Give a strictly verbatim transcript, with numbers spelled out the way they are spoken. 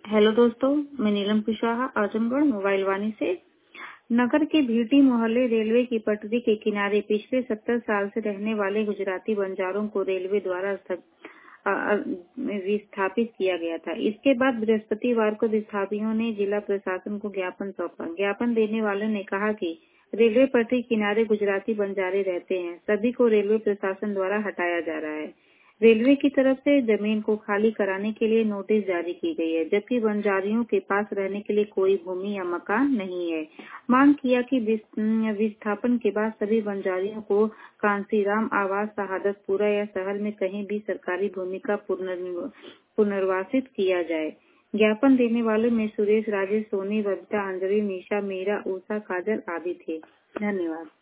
Hello दोस्तों, मैं Neelam Kushwaha Azamgarh mobile Vani से। नगर के भीटी मोहल्ले रेलवे की पटरी के किनारे पिछले सत्तर साल से रहने वाले गुजराती बंजारों को रेलवे द्वारा विस्थापित किया गया था। इसके बाद बृहस्पतिवार को विस्थापियों ने जिला प्रशासन को ज्ञापन सौंपा। ज्ञापन देने वालों ने कहा कि रेलवे पटरी किनारे गुजराती बंजारे रहते हैं, सभी को रेलवे प्रशासन द्वारा हटाया जा रहा है। रेलवे की तरफ से जमीन को खाली कराने के लिए नोटिस जारी की गई है, जबकि बंजारियों के पास रहने के लिए कोई भूमि या मकान नहीं है। मांग किया कि विस्थापन के बाद सभी बंजारियों को कांसीराम आवास, शहादतपुरा या शहर में कहीं भी सरकारी भूमि का पुनर्वासित किया जाए। ज्ञापन देने वालों में सुरेश, राजेश, सोनी, बबीता, अंजलि, निशा, मीरा, उषा, काजल आदि थे। धन्यवाद।